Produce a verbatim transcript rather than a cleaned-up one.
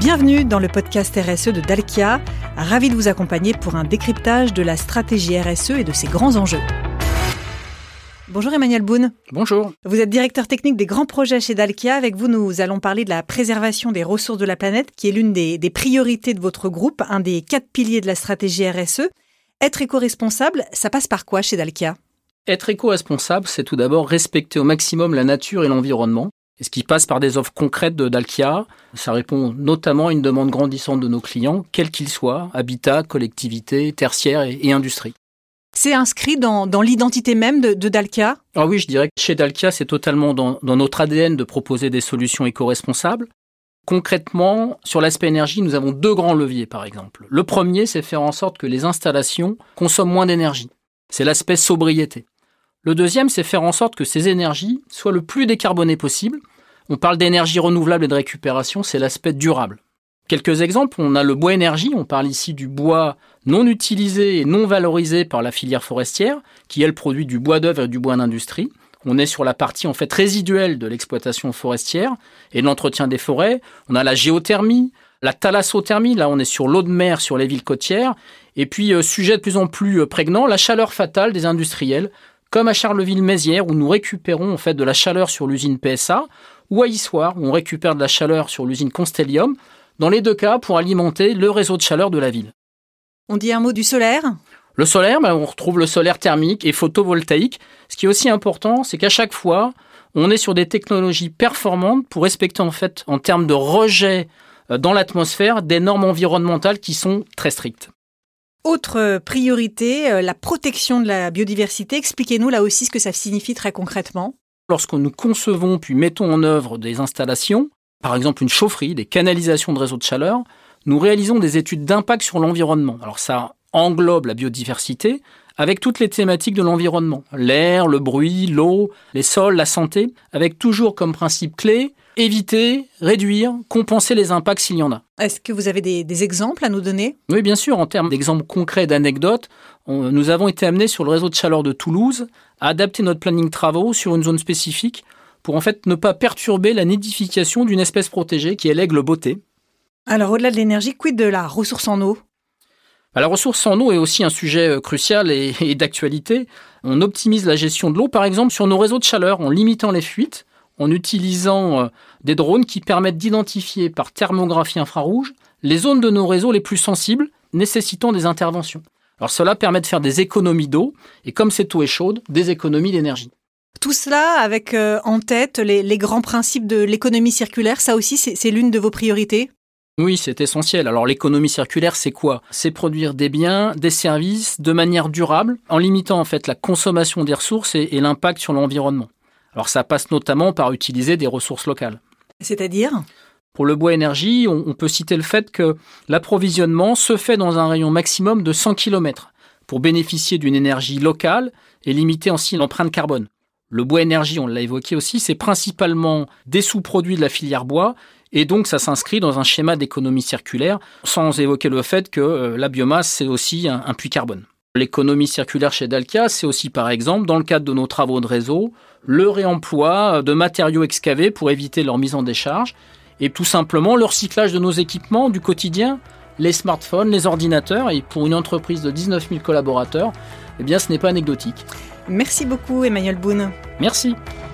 Bienvenue dans le podcast R S E de Dalkia. Ravi de vous accompagner pour un décryptage de la stratégie R S E et de ses grands enjeux. Bonjour Emmanuel Boone. Bonjour. Vous êtes directeur technique des grands projets chez Dalkia. Avec vous, nous allons parler de la préservation des ressources de la planète, qui est l'une des, des priorités de votre groupe, un des quatre piliers de la stratégie R S E. Être éco-responsable, ça passe par quoi chez Dalkia ? Être éco-responsable, c'est tout d'abord respecter au maximum la nature et l'environnement. Et ce qui passe par des offres concrètes de Dalkia, ça répond notamment à une demande grandissante de nos clients, quels qu'ils soient, habitat, collectivités, tertiaires et, et industrie. C'est inscrit dans, dans l'identité même de, de Dalkia ? Ah oui, je dirais que chez Dalkia, c'est totalement dans, dans notre A D N de proposer des solutions éco-responsables. Concrètement, sur l'aspect énergie, nous avons deux grands leviers, par exemple. Le premier, c'est faire en sorte que les installations consomment moins d'énergie. C'est l'aspect sobriété. Le deuxième, c'est faire en sorte que ces énergies soient le plus décarbonées possible. On parle d'énergie renouvelable et de récupération, c'est l'aspect durable. Quelques exemples, on a le bois énergie, on parle ici du bois non utilisé et non valorisé par la filière forestière, qui elle produit du bois d'œuvre et du bois d'industrie. On est sur la partie en fait résiduelle de l'exploitation forestière et de l'entretien des forêts. On a la géothermie, la thalassothermie, là on est sur l'eau de mer, sur les villes côtières. Et puis, euh, sujet de plus en plus euh, prégnant, la chaleur fatale des industriels, comme à Charleville-Mézières, où nous récupérons en fait de la chaleur sur l'usine P S A, ou à Issoire, où on récupère de la chaleur sur l'usine Constellium, dans les deux cas pour alimenter le réseau de chaleur de la ville. On dit un mot du solaire ? Le solaire, ben, on retrouve le solaire thermique et photovoltaïque. Ce qui est aussi important, c'est qu'à chaque fois, on est sur des technologies performantes pour respecter en fait, en termes de rejet dans l'atmosphère, des normes environnementales qui sont très strictes. Autre priorité, la protection de la biodiversité. Expliquez-nous là aussi ce que ça signifie très concrètement. Lorsque nous concevons puis mettons en œuvre des installations, par exemple une chaufferie, des canalisations de réseaux de chaleur, nous réalisons des études d'impact sur l'environnement. Alors ça englobe la biodiversité avec toutes les thématiques de l'environnement, l'air, le bruit, l'eau, les sols, la santé, avec toujours comme principe clé éviter, réduire, compenser les impacts s'il y en a. Est-ce que vous avez des, des exemples à nous donner ? Oui, bien sûr. En termes d'exemples concrets, d'anecdotes, on, nous avons été amenés sur le réseau de chaleur de Toulouse à adapter notre planning travaux sur une zone spécifique pour en fait ne pas perturber la nidification d'une espèce protégée qui est l'aigle botté. Alors, au-delà de l'énergie, quid de la ressource en eau ? La ressource en eau est aussi un sujet crucial et, et d'actualité. On optimise la gestion de l'eau, par exemple, sur nos réseaux de chaleur en limitant les fuites, en utilisant des drones qui permettent d'identifier par thermographie infrarouge les zones de nos réseaux les plus sensibles nécessitant des interventions. Alors cela permet de faire des économies d'eau et comme cette eau est chaude, des économies d'énergie. Tout cela avec euh, en tête les, les grands principes de l'économie circulaire, ça aussi c'est, c'est l'une de vos priorités ? Oui, c'est essentiel. Alors l'économie circulaire, c'est quoi ? C'est produire des biens, des services de manière durable en limitant en fait la consommation des ressources et, et l'impact sur l'environnement. Alors ça passe notamment par utiliser des ressources locales. C'est-à-dire ? Pour le bois énergie, on, on peut citer le fait que l'approvisionnement se fait dans un rayon maximum de cent kilomètres pour bénéficier d'une énergie locale et limiter ainsi l'empreinte carbone. Le bois énergie, on l'a évoqué aussi, c'est principalement des sous-produits de la filière bois et donc ça s'inscrit dans un schéma d'économie circulaire sans évoquer le fait que euh, la biomasse, c'est aussi un, un puits carbone. L'économie circulaire chez Dalkia, c'est aussi par exemple, dans le cadre de nos travaux de réseau, le réemploi de matériaux excavés pour éviter leur mise en décharge et tout simplement le recyclage de nos équipements du quotidien, les smartphones, les ordinateurs et pour une entreprise de dix-neuf mille collaborateurs, eh bien ce n'est pas anecdotique. Merci beaucoup Emmanuel Boone. Merci.